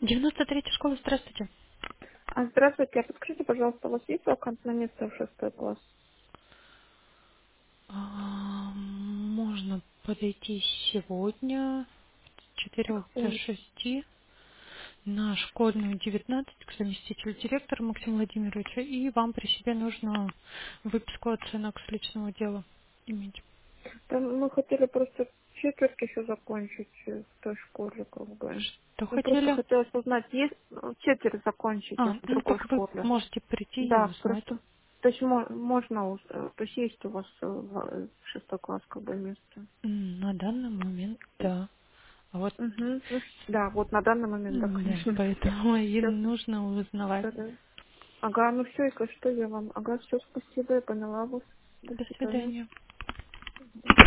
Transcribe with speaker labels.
Speaker 1: 93-я школа, здравствуйте.
Speaker 2: Здравствуйте, а подскажите, пожалуйста, у вас есть вакантное место в 6 класс?
Speaker 1: Можно подойти сегодня с 4 до
Speaker 2: Ой,
Speaker 1: 6 на школьную 19 к заместителю директора Максима Владимировича, и вам при себе нужно выписку оценок с личного дела иметь.
Speaker 2: там мы хотели просто четверть еще закончить в той школе, как бы.
Speaker 1: Что
Speaker 2: Ну, просто
Speaker 1: хотели?
Speaker 2: хотелось узнать, есть четверть закончить в
Speaker 1: Ну
Speaker 2: другой
Speaker 1: так вы
Speaker 2: школе.
Speaker 1: можете прийти и
Speaker 2: Да,
Speaker 1: узнать.
Speaker 2: просто, то есть можно, то есть есть у вас в 6 класс как бы место.
Speaker 1: На данный момент, да. А вот,
Speaker 2: Угу. Да, вот на данный момент, да,
Speaker 1: да,
Speaker 2: конечно.
Speaker 1: поэтому и
Speaker 2: Все,
Speaker 1: нужно узнавать.
Speaker 2: да. Ага, ну все, и что я вам? Ага, все, спасибо, я поняла вас. До
Speaker 1: До
Speaker 2: свидания.
Speaker 1: свидания.